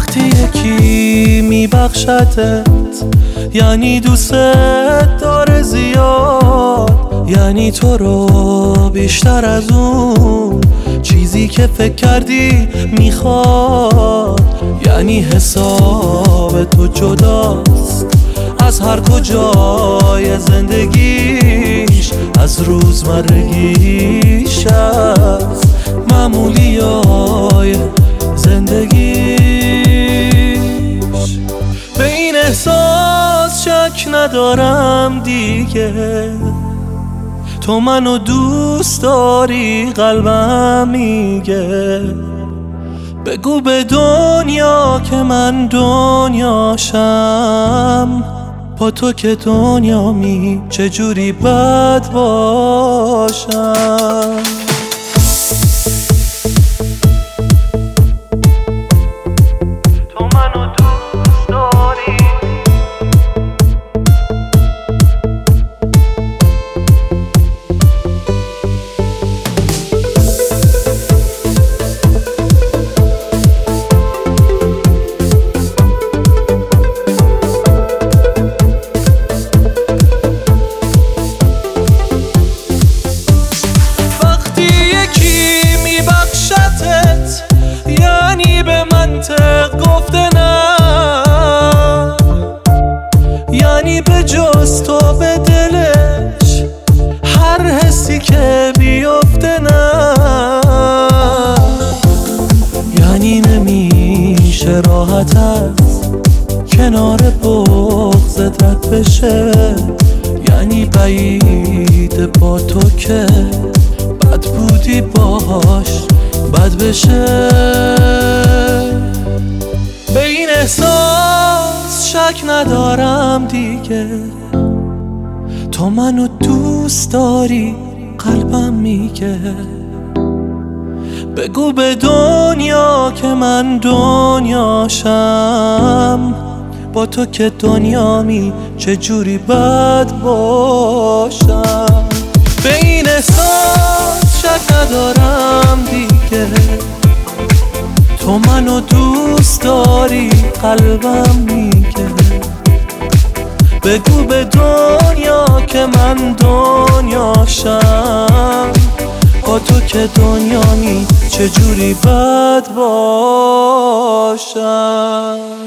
وقتی یکی میبخشتت یعنی دوست داره زیاد، یعنی تو رو بیشتر از اون چیزی که فکر کردی میخواد، یعنی حساب تو جداست از هر کجای زندگیش، از روزمرگیش، از معمولیای زندگیش. به این احساس شک ندارم دیگه، تو منو دوست داری قلبم میگه. بگو به دنیا که من دنیاشم، با تو که دنیامی چجوری بد باشم. گفته نه، یعنی به جز تو به دلش هر حسی که بیفته نه، یعنی نمیشه راحت از کنار بغضت رد بشه، یعنی بعید با تو که بد بودی باش بد بشه. به این احساس شک ندارم دیگه، تو منو دوست داری قلبم میگه. بگو به دنیا که من دنیاشم، با تو که دنیامی چجوری بد باشم. به این احساس شک ندارم دیگه، تو منو دوست داری قلبم میگه. بگو به دنیا که من دنیاشم، با تو که دنیامی چجوری بد باشم.